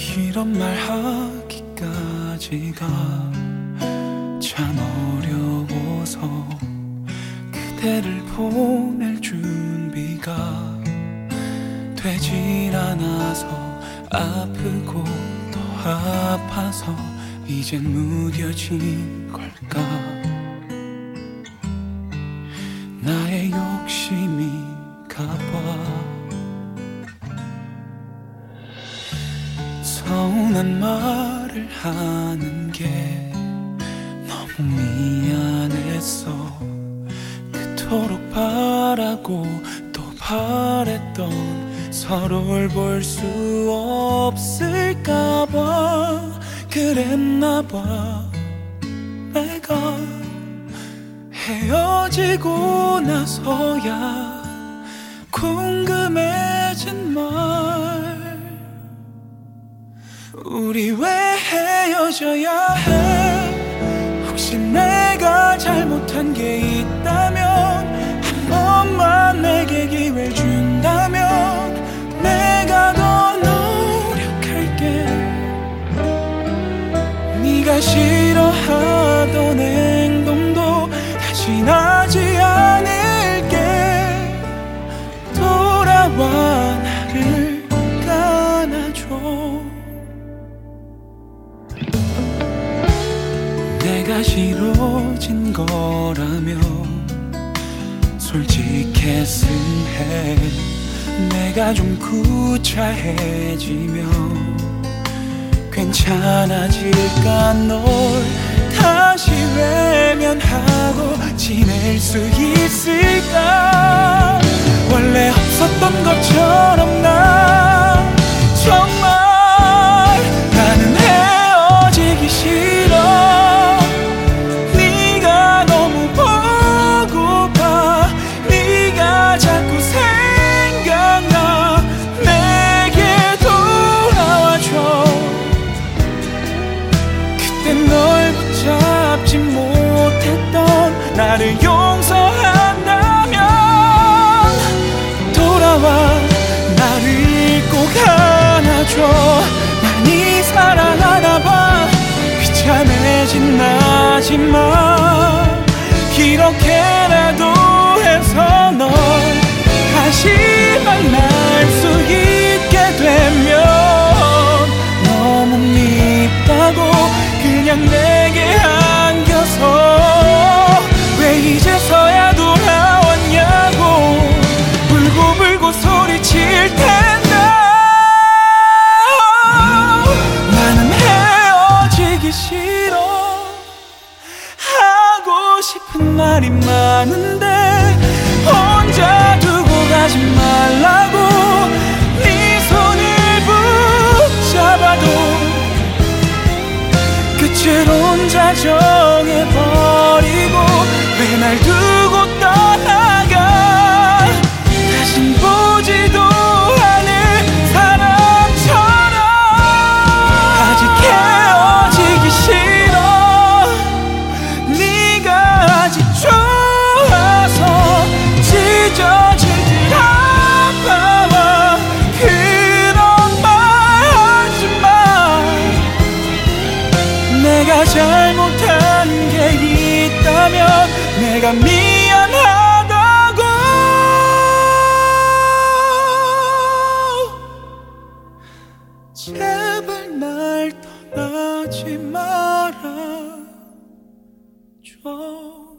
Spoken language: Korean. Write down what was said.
이런 말 하기까지가 참 어려워서 그대를 보낼 준비가 되질 않아서 아프고 더 아파서 이젠 무뎌진 걸까. 나의 욕심이 가봐. 서운한 말을 하는 게 너무 미안했어. 그토록 바라고 또 바랬던 서로를 볼 수 없을까봐 그랬나봐. 내가 헤어지고 나서야 궁금해진 말. 우리 왜 헤어져야 해? 혹시 내가 잘못한 게 있다면 한 번만 내게 기회를 준다면 내가 더 노력할게. 네가 싫어하던 행동도 다신 하지 않을게. 돌아와 나를 안아줘. 내가 싫어진 거라며 솔직했음 해. 내가 좀 구차해지면 괜찮아질까. 널 다시 외면하고 지낼 수 있을까. 원래 없었던 것처럼 나 정말 나는 헤어지기 싫어. 네가 너무 보고파. 네가 자꾸 생각나. 내게 돌아와줘. 그땐 널 붙잡지 못했던 나를 용서한다면 돌아와 나를 꼭 안아줘. 많이 사랑하나봐. 비참해진 나지만 이렇게라도 해서 널 다시 만날 수 있게 되면 너무 밉다고 그냥 내게 안겨서 왜 이제서야 돌아왔냐고 울고불고 소리칠 텐데. 나는 헤어지기 싫어. 하고 싶은 말이 많은데 혼자 두고 가지 말라고. 네 손을 붙잡아도 끝을 혼자 정해버리고 왜 날 두고 떠나가. 다신 보지도 않을 사람처럼. 아직 헤어지기 싫어. 네가 아직 좋아서 찢어질 듯 아파와. 그런 말 하지마. 내가 잘못한 게 있다면 내가 미안하다고. 제발 날 떠나지 말아줘.